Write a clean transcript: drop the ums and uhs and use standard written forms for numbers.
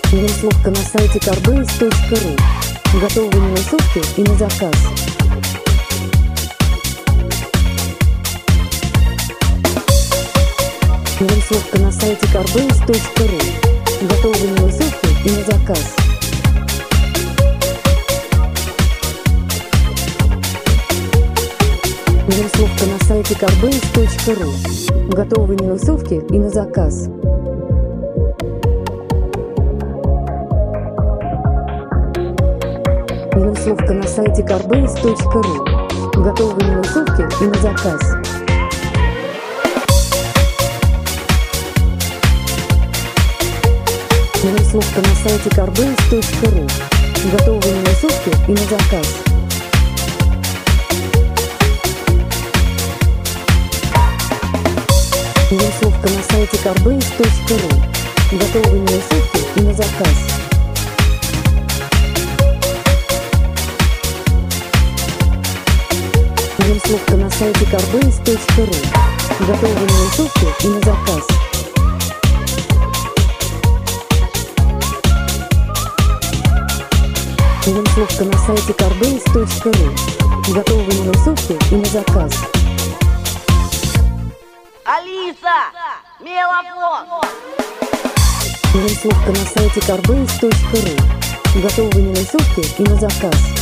Минусовка на сайте carbase.ru. Готовые минусовки и на заказ. Минусовка на сайте carbase.ru. Готовые минусовки и на заказ. Минусовка на сайте carbase.ru. Готовые минусовки и на заказ. Минусовка на сайте carbase.ru. Готовые минусовки и на заказ. Минусовка на сайте carbase.ru. Готовые минусовки и на заказ. Минусовка на сайте carbase.ru. Готовые минусовки и на заказ. Минусовка на сайте carbase.ru. Готовые минусовки и на заказ. Минусовка на сайте carbase.ru. Готовые минусовки и на заказ. Алиса! Мелофон! Минусовка на сайте carbase.ru. Готовые минусовки и на заказ.